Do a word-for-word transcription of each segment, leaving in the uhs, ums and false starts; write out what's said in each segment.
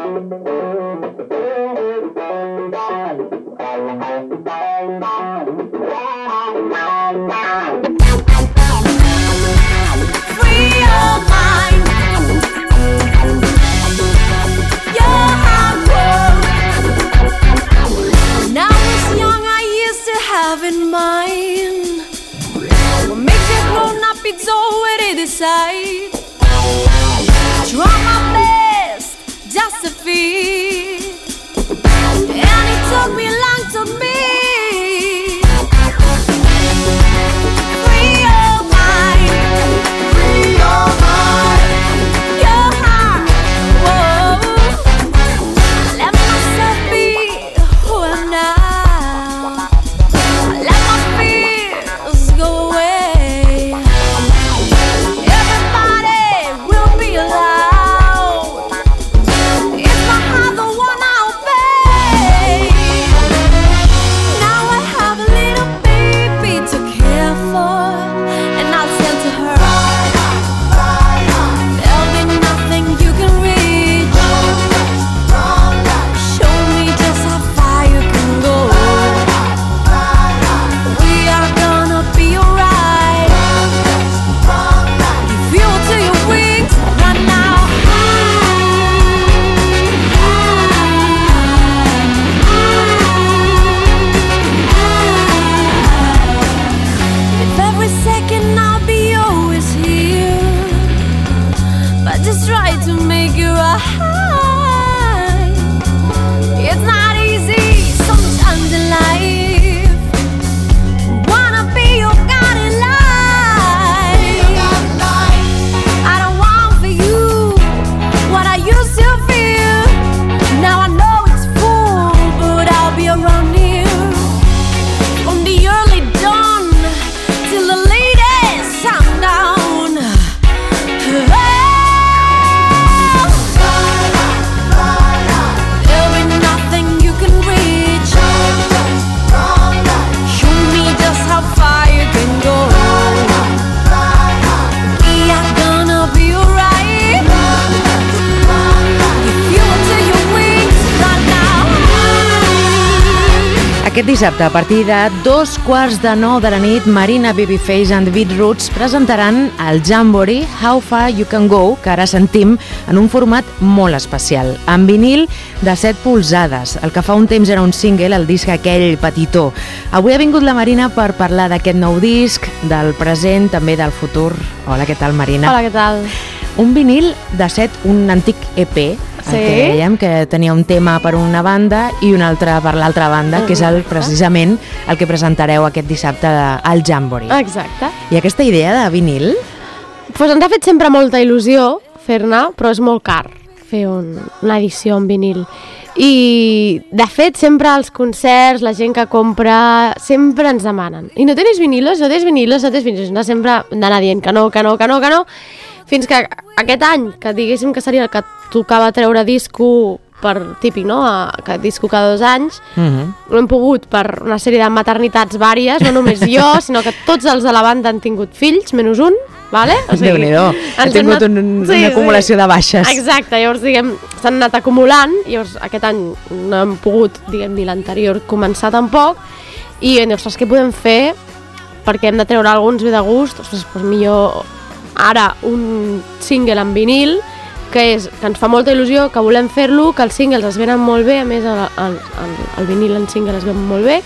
In mind, what makes you grown up, it's already decided. Try my best just to fit, and it took me long to be free your mind, free your mind, your heart. Whoa, let myself be who I'm not. Aquest dissabte, a partir de dos quarts de nou de la nit, Marina, Babyface and Beat Roots presentaran el Jamboree How Far You Can Go, que ara sentim en un format molt especial, en vinil de set polzades. El que fa un temps era un single, el disc aquell petitó. Avui ha vingut la Marina per parlar d'aquest nou disc, del present, també del futur. Hola, què tal, Marina? Hola, què tal? Un vinil de set, un antic E P, sí, el que dèiem, que tenia un tema per una banda i un altre per l'altra banda, que és el, precisament el que presentareu aquest dissabte al Jamboree. Exacte. I aquesta idea de vinil? Pues ens ha fet sempre molta il·lusió fer-ne, però és molt car fer un, una edició en vinil. I, de fet, sempre als concerts, la gent que compra, sempre ens demanen: i no tens vinilos? No tens vinilos? No tens vinilos? No, sempre d'anar dient que no, que no, que no, que no, fins que aquest any, que diguéssim que seria el que tocava treure disco per típic, no? Que disco cada dos anys, uh-huh. No hem pogut per una sèrie de maternitats vàries, no només jo, sinó que tots els de la banda han tingut fills, menys un, vale? O sigui, Déu-n'hi-do, ha tingut anat... un, sí, una acumulació sí. de baixes. Exacte, llavors, diguem, s'han anat acumulant, llavors aquest any no hem pogut, diguem, ni l'anterior començar tampoc, i ostres, què podem fer? Perquè hem de treure alguns ve de gust, ostres, doncs millor ara un single en vinil, que és que ens fa molta il·lusió, que volem fer-lo, que els singles es venen molt bé, a més el, el, el, el vinil en single es ven molt bé,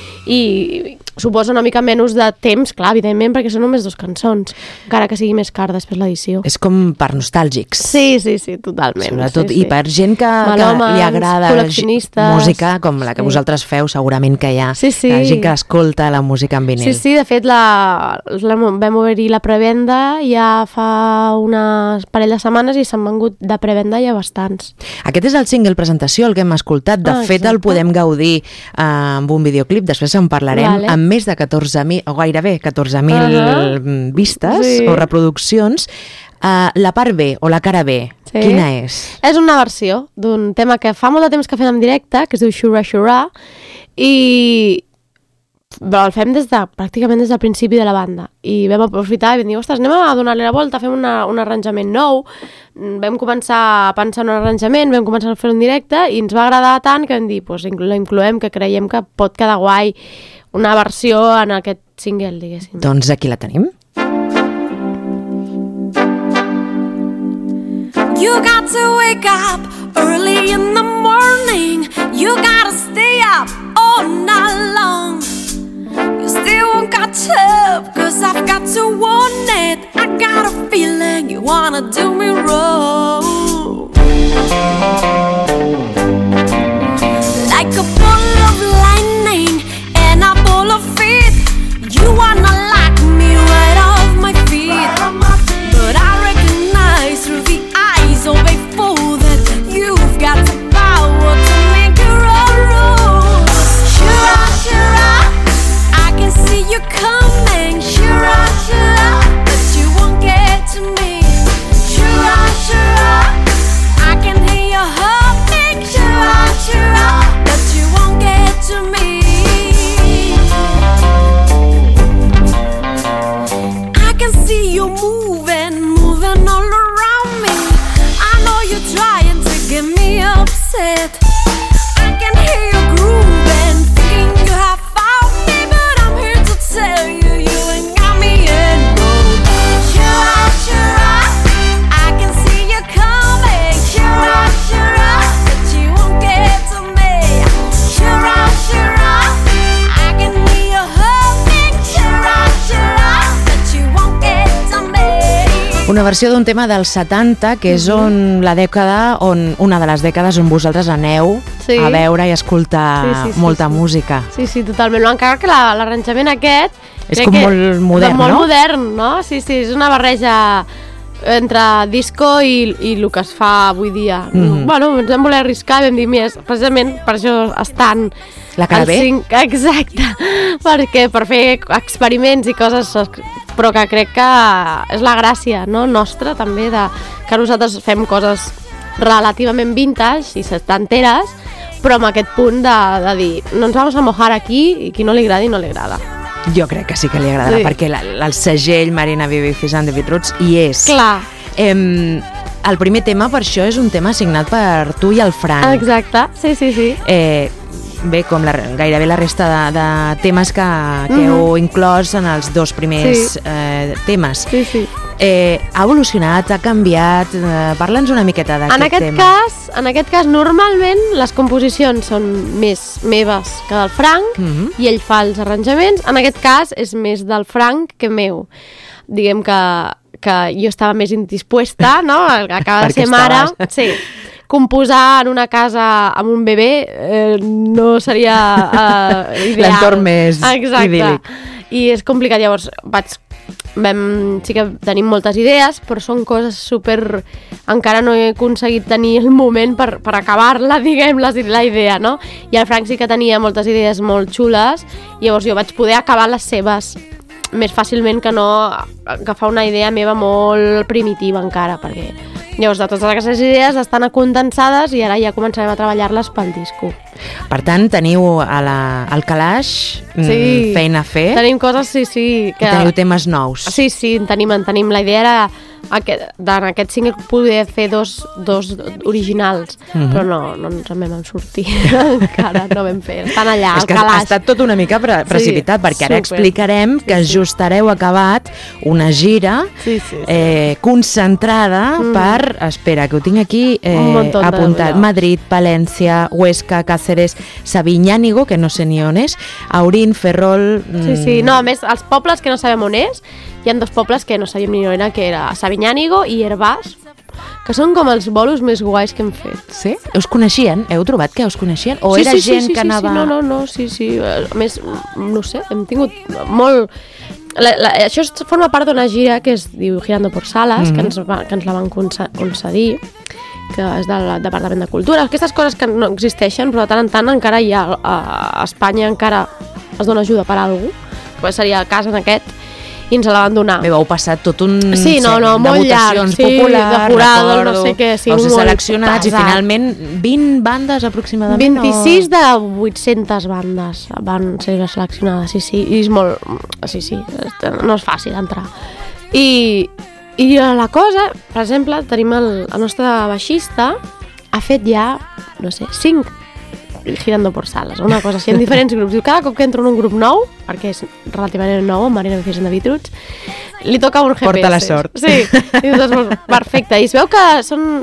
i suposa una mica menys de temps, clar, evidentment, perquè són només dues cançons, encara que sigui més car després l'edició. És com per nostàlgics. Sí, sí, sí, totalment. Sobretot, sí, sí. I per gent que, Malhomes, que li agrada música, com la que sí. vosaltres feu, segurament que hi ha sí, sí. gent que escolta la música en vinil. Sí, sí, de fet, la, la, vam obrir la prevenda ja fa unes parell de setmanes i s'han vengut de prevenda ja bastants. Aquest és el single presentació, el que hem escoltat. De ah, fet, el podem gaudir eh, amb un videoclip, després en parlarem, vale. Amb més de catorze mil, o gairebé catorze mil uh-huh. vistes sí. o reproduccions. Uh, la part B o la cara B, sí. quina és? És una versió d'un tema que fa molt de temps que fem en directe, que es diu Shura Shura, i però el fem des de, pràcticament des del principi de la banda i vam aprofitar i vam dir, ostres, anem a donar-li la volta, fem una, un arranjament nou. Vam començar a pensar en un arranjament, vam començar a fer un directe i ens va agradar tant que vam dir, pues, l'incloem, que creiem que pot quedar guai una versió en aquest single, diguéssim. Doncs aquí la tenim. You got to wake up early in the morning. You gotta stay up all night long. You still won't catch up, cause I've got to warn it. I got a feeling you wanna do me wrong. Like a ball of lightning and a ball of feet. You wanna lock me right off my feet. But I recognize through the eyes of a fool that you've got the power to make your own rules. Sure, sure, I can see you coming. Sure, sure, but you won't get to me. Sure, sure, I can hear you humming. Sure, sure, but you won't get to me. I can see you moving, moving all around me. I know you're trying to get me upset. I can hear you grooving, thinking you have found me, but I'm here to tell you you ain't got me yet. No. Sure, sure, I can see you coming. Sure, sure, but you won't get to me. Sure, sure, I can hear you humming. Sure, sure, but you won't get to me. Una versió d'un tema dels setanta, que és on la dècada, on una de les dècades on vosaltres aneu Sí. a veure i escoltar Sí, sí, sí, molta sí. música. Sí, sí, totalment. Encara que la- l'arranjament aquest... És crec com que- molt modern, molt no? modern, no? Sí, sí, és una barreja entre disco i, i el que es fa avui dia. Mhm. Bueno, ens vam voler arriscar i vam dir, més, precisament per això estan... La cara els B? cinc, exacte, perquè per fer experiments i coses, però que crec que és la gràcia, no?, nostra també, de que nosaltres fem coses relativament vintage i setanteres, però amb aquest punt de, de dir, no ens vamos a mojar aquí i qui no li agradi, no li agrada. Jo crec que sí que li agradarà, Sí. perquè la, la, el segell Marina Bibi Fish and the Beatroots hi és. Clar. Em, el primer tema, per això, és un tema signat per tu i el Fran. Exacte, sí, sí, sí. Eh, bé, com la, gairebé la resta de, de temes que, que Mhm. heu inclòs en els dos primers Sí. eh, temes. Sí, sí. Eh, ha evolucionat, ha canviat? Eh, Parla'ns una miqueta d'aquest En aquest tema. cas, en aquest cas, normalment les composicions són més meves que del Frank Mhm. i ell fa els arranjaments. En aquest cas és més del Frank que meu. Diguem que, que jo estava més indispuesta, no? Acaba de Perquè ser mare. estaves. Sí. Composar en una casa amb un bebè eh, no seria eh, ideal. L'entorn més Exacte. idíl·lic. I és complicat, llavors vaig vam, sí que tenim moltes idees, però són coses super... Encara no he aconseguit tenir el moment per, per acabar-la, diguem, la, la idea, no? I el Frank sí que tenia moltes idees molt xules, i llavors jo vaig poder acabar les seves més fàcilment que no agafar una idea meva molt primitiva encara, perquè llavors de totes aquestes idees estan condensades i ara ja començarem a treballar-les pel disco. Per tant, teniu a la, al calaix mm, Sí. feina a fer. Tenim coses, sí, sí. I teniu temes nous. Sí, sí, en tenim, en tenim. La idea era aquest, en aquest single poder fer dos, dos originals, Mhm. però no, no ens en vam sortir encara, no vam fer. Estan allà, És al que ha calaix. estat tot una mica pre precipitat, perquè ara super. explicarem que sí. just ara heu acabat una gira Sí, sí, sí. eh, concentrada Mm. per, espera, que ho tinc aquí eh, Un muntó de apuntat, llocs. Madrid, Palència, Huesca, Cáceres, Sabiñánigo, que no sé ni on és, Aurín, Ferrol... Sí, sí, mm, no, a més, els pobles que no sabem on és, hi ha dos pobles que no sabíem ni on era, que era Sabiñánigo i Herbàs, que són com els bolos més guais que hem fet. Sí? Us coneixien? Heu trobat que us coneixien? O sí, era sí, sí, gent sí, que sí, anava... Sí, no, no, no, sí, sí. A més, no sé, hem tingut molt... La, la, això es- forma part d'una gira que es diu Girando por Salas, Mhm. que, ens va, que ens la van conce- concedir, que és del Departament de Cultura. Aquestes coses que no existeixen, però de tant en tant encara hi ha... A, a Espanya encara es dona ajuda per a alguna cosa, que seria el cas en aquest. i ens la van donar. Bé, vau passar tot un sí, no, no, de molt votacions llarg, sí, populars, de jurado, recordo, no sé què, sí, vau ser molt seleccionats pesat. i finalment vint bandes aproximadament? vint-i-sis o... de vuit-centes bandes van ser seleccionades, sí, sí, i és molt... Sí, sí, no és fàcil entrar. I, i la cosa, per exemple, tenim el, el nostre baixista, ha fet ja, no sé, cinc girando por salas, una cosa així, en diferents grups. Diu, cada cop que entro en un grup nou, perquè és relativament nou, en Marina Bifeis and the Beatroots, li toca un G P S. Porta la sort. Sí, i doncs, perfecte. I es veu que són,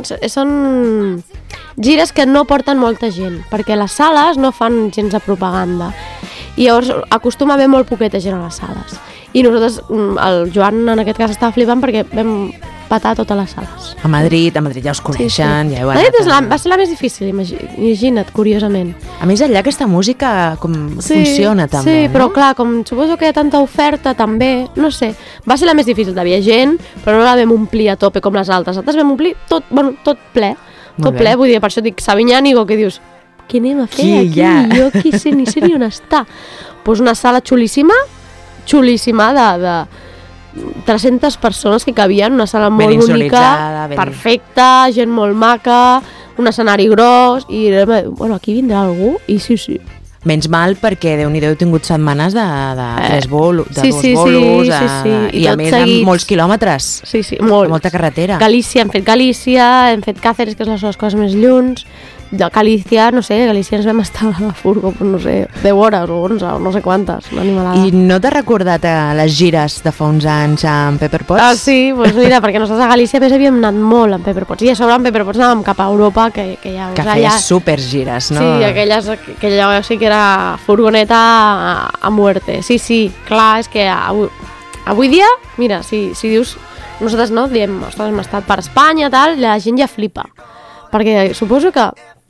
són gires que no porten molta gent, perquè les sales no fan gens de propaganda. I llavors acostuma a haver molt poqueta gent a les sales. I nosaltres, el Joan en aquest cas estava flipant perquè vam patar totes les sales. A Madrid, a Madrid ja us coneixen, sí, sí. Ja heu anat. Madrid la, va ser la més difícil, imagina't, curiosament. A més, allà aquesta música com sí, funciona també, sí, no? però clar, com suposo que hi ha tanta oferta també, no sé, va ser la més difícil, havia gent, però no la vam omplir a tope com les altres. Altres vam omplir tot, bueno, tot ple, tot ple, vull dir, per això dic Sabinyànigo, que dius, què anem a fer qui aquí? Ja? Jo qui sé, ni sé ni on està. Pues una sala xulíssima, xulíssima de, de tres-centes persones que cabien, una sala molt ben bonica, ben... perfecta, gent molt maca, un escenari gros, i bueno, aquí vindrà algú, i sí, sí. Menys mal perquè, Déu-n'hi-do, heu tingut setmanes de, de tres bolos, de sí, dos sí, bolos, sí, sí, sí. I, I a més seguits. amb molts quilòmetres, sí, sí, molt. molta carretera. Galícia, hem fet Galícia, hem fet Càceres, que és les dues coses més lluny. De Galícia, no sé, Galícia ens vam estar a la furgo, no sé, deu hores o onze, o no sé quantes, una animalada. I no t'has recordat a les gires de fa uns anys amb Pepper Potts? Ah, sí, doncs pues mira, perquè nosaltres a Galícia més havíem anat molt amb Pepper Potts, i a sobre amb Pepper Potts anàvem cap a Europa, que, que ja... Que feies supergires, no? Sí, aquelles, aquella sí que era furgoneta a, a muerte. Sí, sí, clar, és que avui, avui dia, mira, si, si dius, nosaltres no, diem, ostres, hem estat per Espanya, tal, la gent ja flipa, perquè suposo que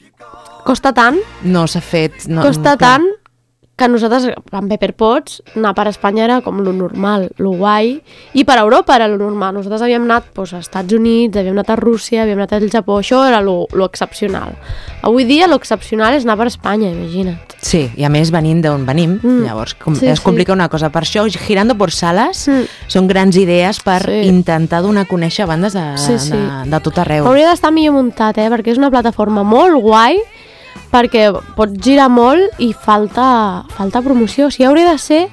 costa tant, no s'ha fet, no, costa no, tant que nosaltres, amb Pepper Potts, anar per Espanya era com lo normal, lo guai, i per Europa era lo normal. Nosaltres havíem anat pues, a Estats Units, havíem anat a Rússia, havíem anat al Japó, això era lo, lo excepcional. Avui dia lo excepcional és anar per Espanya, imagina't. Sí, i a més venint d'on venim, mm. llavors com, sí, es complica sí. una cosa. Per això, Girando por Salas, mm. són grans idees per sí. intentar donar a conèixer bandes de, sí, sí. de, de tot arreu. Hauria d'estar millor muntat, eh? Perquè és una plataforma molt guai, perquè pots girar molt i falta, falta promoció. O sigui, hauria de ser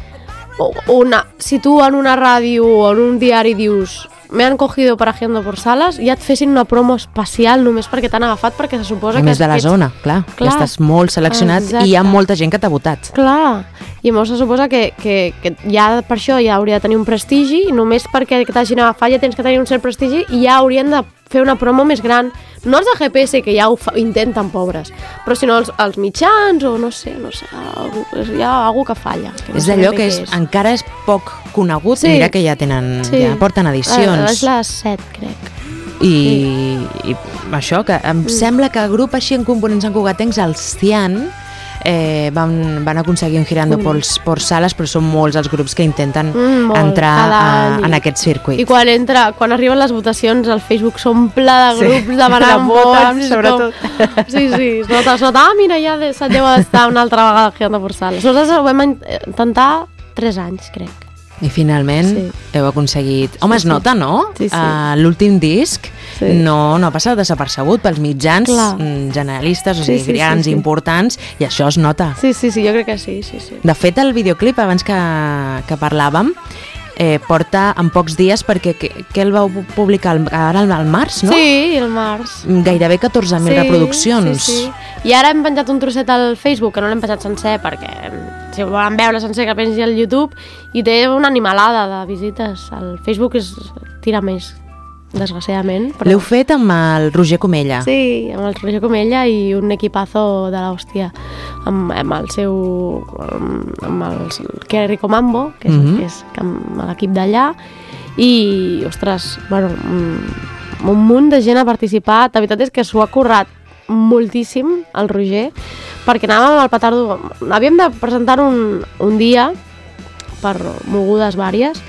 una, si tu en una ràdio o en un diari dius me han cogido para Girando por Salas, ja et fessin una promo especial només perquè t'han agafat, perquè se suposa a que... A més de la ets... zona, clar, clar, ja estàs molt seleccionat. Exacte. I hi ha molta gent que t'ha votat. Clar, i llavors se suposa que, que, que ja per això ja hauria de tenir un prestigi, i només perquè t'hagin agafat ja tens que tenir un cert prestigi, i ja haurien de fer una promo més gran, no els de G P S, que ja ho fa, intenten, pobres, però sinó els, els mitjans, o no sé, no sé, algú, hi ha algú que falla. Que no és allò que és, és. encara és poc conegut, sí. Mira que ja tenen, sí. ja porten edicions. És la set, crec. I, sí. i això, que em mm. sembla que el grup així en components encugatencs, el Cian, Eh, van, van aconseguir un Girando mm. por, por Salas, però són molts els grups que intenten mm, molt, entrar a, en aquest circuit. I quan entra, quan arriben les votacions, el Facebook s'omple de grups sí. demanant vots, sobretot. Com... Sí, sí, es nota, es nota, ah, mira, ja se't deu estar una altra vegada Girando por Salas. Nosaltres ho vam intentar tres anys, crec. I finalment sí. heu aconseguit... Home, sí, es nota, no? Sí, sí. Uh, l'últim disc sí. no, no ha passat desapercebut pels mitjans Clar. generalistes, o sigui, sí, sí, grans, sí, sí. importants, i això es nota. Sí, sí, sí, jo crec que sí, sí, sí. De fet, el videoclip, abans que, que parlàvem, eh, porta en pocs dies, perquè que, que el vau publicar ara al març, no? Sí, el març. Gairebé catorze mil sí, reproduccions. Sí, sí. I ara hem penjat un trosset al Facebook, que no l'hem penjat sencer, perquè si ho volen veure sencer, que pengi al YouTube, i té una animalada de visites. El Facebook es tira més, desgraciadament. Però... L'heu fet amb el Roger Comella. Sí, amb el Roger Comella i un equipazo de l'hòstia, amb, amb el seu... amb, amb el Kerry Comambo, que és, mm-hmm. que és amb l'equip d'allà, i, ostres, bueno, un, un munt de gent ha participat. La veritat és que s'ho ha currat moltíssim el Roger, perquè anàvem amb el petardo, havíem de presentar un, un dia per mogudes vàries,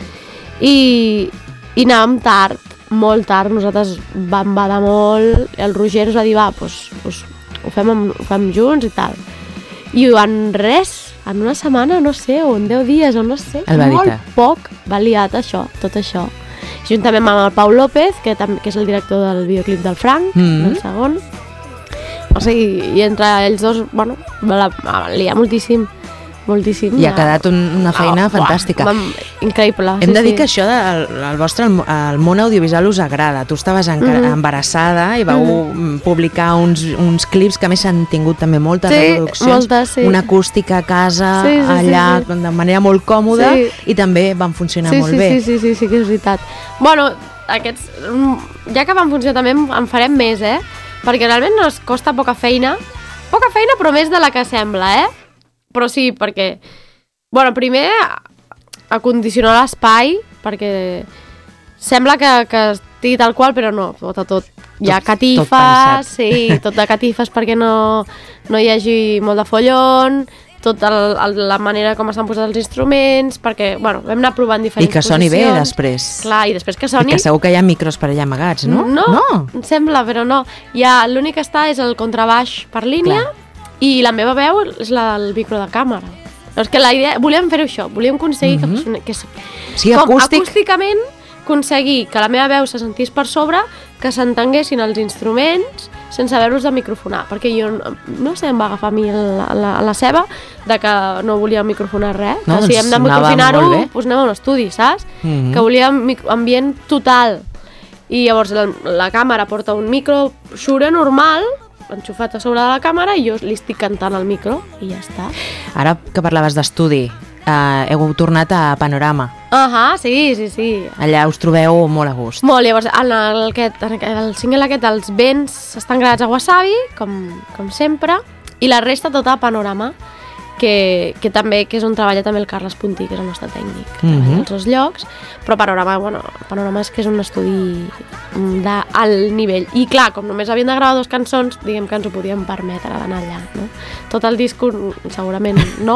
i, i anàvem tard, molt tard, nosaltres vam badar molt, el Roger ens va dir, va, doncs, doncs ho, fem amb, ho fem junts i tal, i en res, en una setmana, no sé, o en deu dies, o no sé, El va molt editar. poc va liat això, tot això. Juntament amb el Pau López, que, també, que és el director del videoclip del Frank, Mm. del segon. O sigui, i entre ells dos, bueno, va, va liar moltíssim. moltíssim. I ha quedat un, una feina Oh, fantàstica. Uah, increïble. Hem sí, de dir sí. que això del el vostre, el, el món audiovisual us agrada. Tu estaves encara Mhm. embarassada i vau Mhm. publicar uns, uns clips que a més han tingut també moltes Sí, reproduccions. moltes, sí. Una acústica a casa, Sí, sí, sí, allà, sí. de manera molt còmoda, Sí. i també van funcionar sí, molt sí, bé. Sí, sí, sí, sí, que és veritat. Bueno, aquests, mm, ja que van funcionar també en, en farem més, eh? Perquè realment no es costa poca feina. Poca feina, però més de la que sembla, eh? Però sí, perquè... Bueno, primer, acondicionar l'espai, perquè sembla que, que estigui tal qual, però no, tot a tot. Hi ha Tot- catifes, tot pensat. sí, tot de catifes perquè no, no hi hagi molt de follon, tot el, el, la manera com estan posats els instruments, perquè, bueno, vam anar provant I diferents que soni bé posicions. després. Clar, i després que I soni... que segur que hi ha micros per allà amagats, no? No, no? em sembla, però no. Ja, l'únic que està és el contrabaix per línia. Clar. I la meva veu és la del micro de càmera. No, és que la idea... Volíem fer això, volíem aconseguir Mhm. que, soni- que, Sí, com, acústic. acústicament aconseguir que la meva veu se sentís per sobre, que s'entenguessin els instruments sense haver-los de microfonar, perquè jo, no- no sé, em va agafar a mi la, la, la ceba de que no volia microfonar res, No, que si doncs hem de anava microfonar-ho, molt bé. doncs anem a un estudi, saps? Mhm. Que volíem mic- ambient total. I llavors la, la càmera porta un micro Shure normal, enxufat a sobre de la càmera, i jo li estic cantant al micro i ja està. Ara que parlaves d'estudi, eh, heu tornat a Panorama. Ahà, sí, sí, sí. Allà us trobeu molt a gust. Molt, llavors, en el, aquest, en aquest, el single aquest, els vents estan gravats a Wasabi, com, com sempre, i la resta tota a Panorama, que, que també que és on treballa també el Carles Puntí, que és el nostre tècnic, que Mhm. treballa als dos llocs, però Panorama, bueno, Panorama és que és un estudi d'alt nivell. I clar, com només havien de gravar dues cançons, diguem que ens ho podíem permetre d'anar allà, no? Tot el disc segurament no,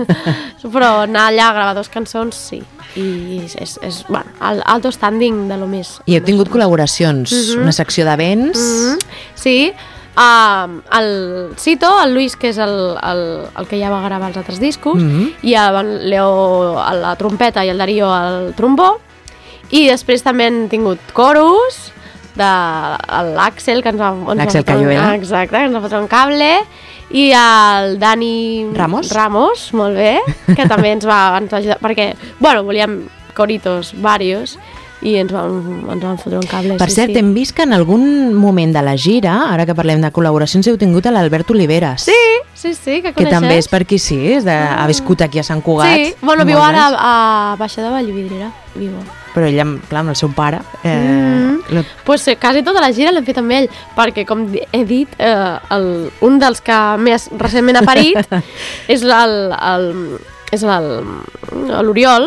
però anar allà a gravar dues cançons sí. I és, és, és bueno, el alto standing de lo més... I heu tingut col·laboracions, Mhm. una secció d'events... Mm -hmm. Sí, uh, el Cito, el Luis, que és el, el, el que ja va gravar els altres discos, Mhm. i el Leo a la trompeta i el Darío al trombó, i després també hem tingut coros de l'Àxel, que ens va... ens va L'Àxel fotre un- Cayuela. Exacte, que ens va fotre un cable, i el Dani Ramos. Ramos, molt bé, que també ens va, ens va ajudar, perquè, bueno, volíem coritos varios, i ens van, ens van fotre un cable. Per sí, cert, sí. hem vist que en algun moment de la gira, ara que parlem de col·laboracions, heu tingut a l'Albert Oliveres. Sí, sí, sí, que Que coneixes. també és per aquí, sí, és de, ha viscut aquí a Sant Cugat. Sí, bueno, viu molts ara anys, a Baixa de Vallvidrera, viu. Però ell, amb- clar, amb el seu pare... Eh, Mm. lo- Pues eh, quasi tota la gira l'hem fet amb ell, perquè, com di- he dit, eh, el, un dels que més recentment ha parit és el, el, és el- l'Oriol,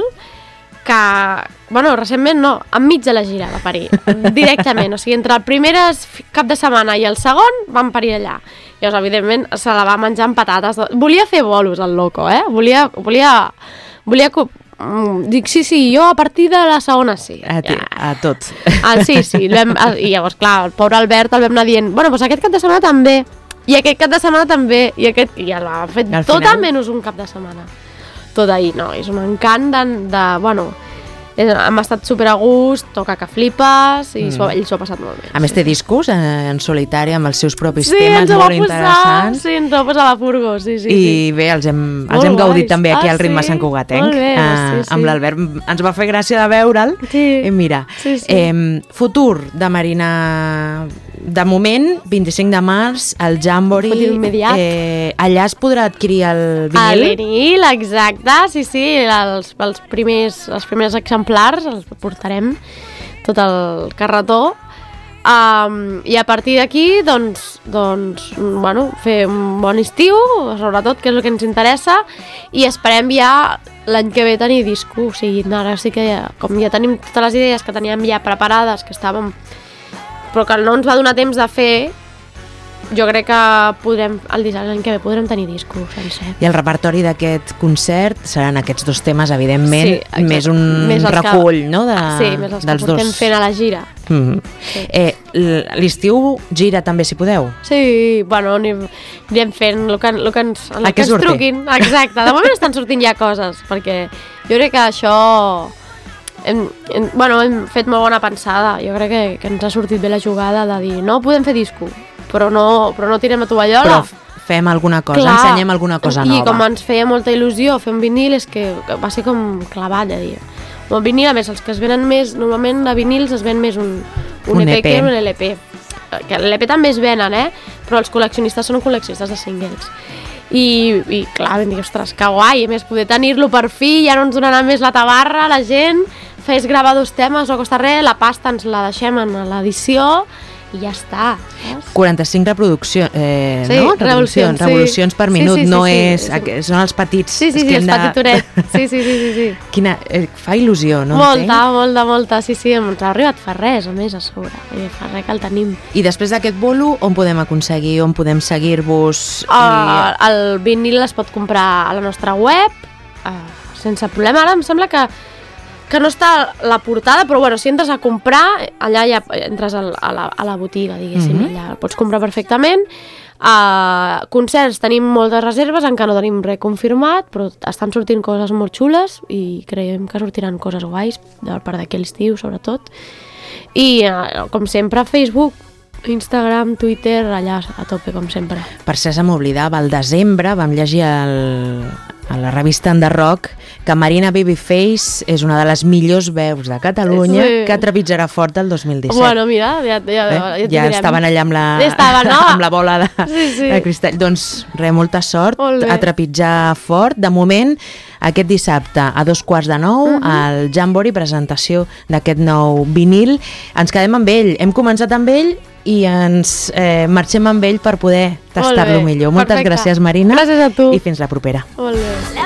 que, bueno, recentment no, enmig de la gira va parir, directament, o sigui, entre el primer cap de setmana i el segon van parir allà. Llavors, evidentment, se la va menjar amb patates. Volia fer bolos, el loco, eh? Volia, volia, volia co- mm, dic, sí, sí, jo a partir de la segona sí. a, ti, a tot. Ah, sí, sí, vam, i llavors, clar, el pobre Albert el vam anar dient, bueno, doncs aquest cap de setmana també, i aquest cap de setmana també, i aquest, i ja l'ha fet Al tot final- menys un cap de setmana. Tot ahir, no, és un encant de, de bueno, és, hem estat super a gust, toca que flipes, i mm. ell s'ho ha passat molt bé. A més, té discos en, en solitari amb els seus propis sí, temes ens ho va molt posar, interessants. sí, ens ho va posar a la furgo, sí, sí. I sí. bé, els hem, els Molt hem gaudit guais. també aquí Ah, al ritme sí? Sant Cugatenc. Molt bé, Eh, sí, sí. Amb l'Albert ens va fer gràcia de veure'l. Sí. I mira, Sí, sí. Eh, futur de Marina... De moment, vint-i-cinc de març, el Jamboree. Futur immediat. Eh, allà es podrà adquirir el El vinil. vinil, exacte, sí, sí, els, els, primers, els primers exemplars els portarem tot el carretó. Um, I a partir d'aquí, doncs, doncs, bueno, fer un bon estiu, sobretot, que és el que ens interessa, i esperem ja l'any que ve tenir disco. O sigui, ara sí que ja, com ja tenim totes les idees que teníem ja preparades, que estàvem, però que no ens va donar temps de fer, jo crec que podrem, el l'any que ve podrem tenir disco sencer. I el repertori d'aquest concert seran aquests dos temes, evidentment, sí, més un més recull, que, no? De, sí, més els dels que portem dos. fent a la gira. Mm-hmm. Sí. Eh, l'estiu gira també, si podeu? Sí, bueno, anirem, anirem fent el que, el que ens, el el que que ens truquin. Exacte, de moment estan sortint ja coses, perquè jo crec que això... Hem, hem, bueno, hem fet molt bona pensada. Jo crec que, que ens ha sortit bé la jugada de dir no podem fer disco, però no, però no tirem a tovallola. Però fem alguna cosa, Clar, ensenyem alguna cosa i nova. I com ens feia molta il·lusió fer un vinil, és que va ser com clavat, ja dir. Un vinil, a més, els que es venen més, normalment de vinils es ven més un, un, un E P, E P que un L P. Que l'L P també es venen, eh? Però els col·leccionistes són col·leccionistes de singles. I, i clar, vam dir, ostres, que guai, a més poder tenir-lo per fi, ja no ens donarà més la tabarra, la gent, fes gravar dos temes, no costa res, la pasta ens la deixem en l'edició i ja està. Saps? quaranta-cinc reproduccions, eh, sí, no? Revolucions, revolucions sí. per minut, sí, sí, sí, no sí, és... sí. Són els petits. Sí, sí, sí, els de... petitorets. Sí, sí, sí, sí, sí. Quina... Eh, fa il·lusió, no? Molta, entenc? molta, molta, sí, sí, ens ha arribat fa res, a més, a sobre. I fa res que el tenim. I després d'aquest bolo, on podem aconseguir, on podem seguir-vos? Uh, i... El vinil es pot comprar a la nostra web, uh, sense problema. Ara em sembla que que no està la portada, però bueno, si entres a comprar, allà ja entres a la, a la botiga, diguéssim, mm-hmm. allà el pots comprar perfectament. Uh, concerts, tenim moltes reserves, encara no tenim res confirmat, però estan sortint coses molt xules i creiem que sortiran coses guais, per d'aquí l'estiu sobretot. I uh, com sempre, Facebook, Instagram, Twitter, allà a tope, com sempre. Per ser, se m'oblidava, al desembre vam llegir el, a la revista Under Rock que Marina Babyface és una de les millors veus de Catalunya, sí. que trepitjarà fort el dos mil disset. Bueno, mira, ja, ja, eh? ja, ja estaven allà amb la, ja estaven, no? amb la bola de, sí, sí. de cristall. Doncs res, molta sort a trepitjar fort. De moment, aquest dissabte a dos quarts de nou, uh-huh. al Jamboree, presentació d'aquest nou vinil. Ens quedem amb ell. Hem començat amb ell i ens eh, marxem amb ell per poder tastar-lo millor. Moltes Perfecte. gràcies, Marina. Gràcies a tu. I fins la propera. Molt bé.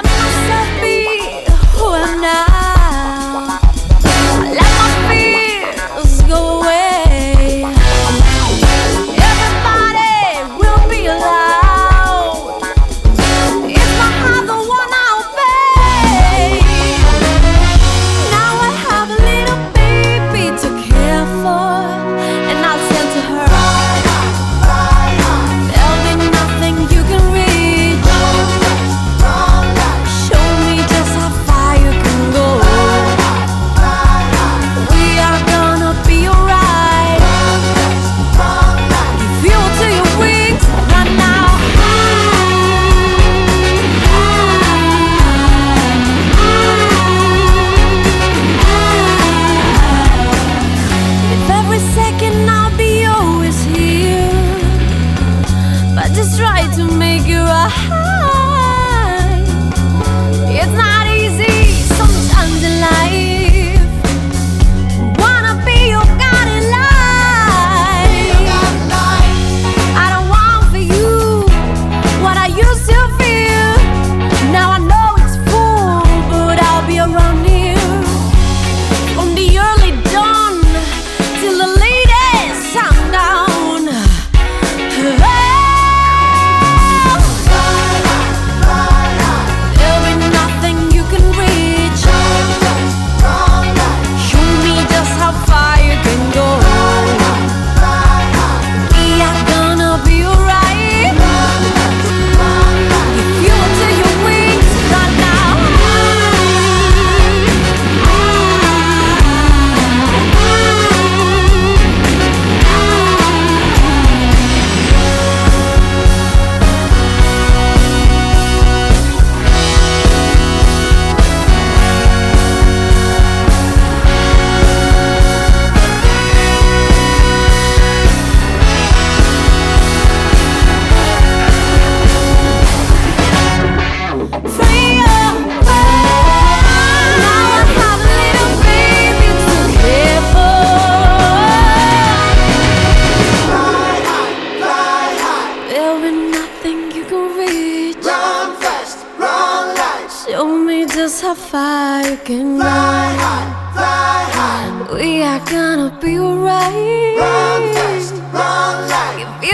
How far you can fly high, fly high. We are gonna be alright. Run fast, run light. If you were to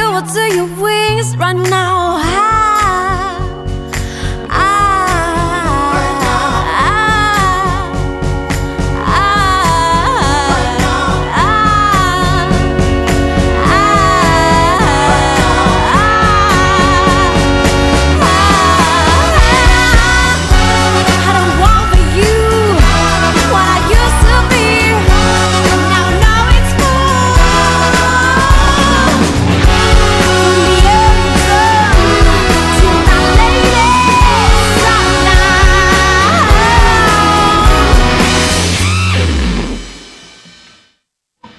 way of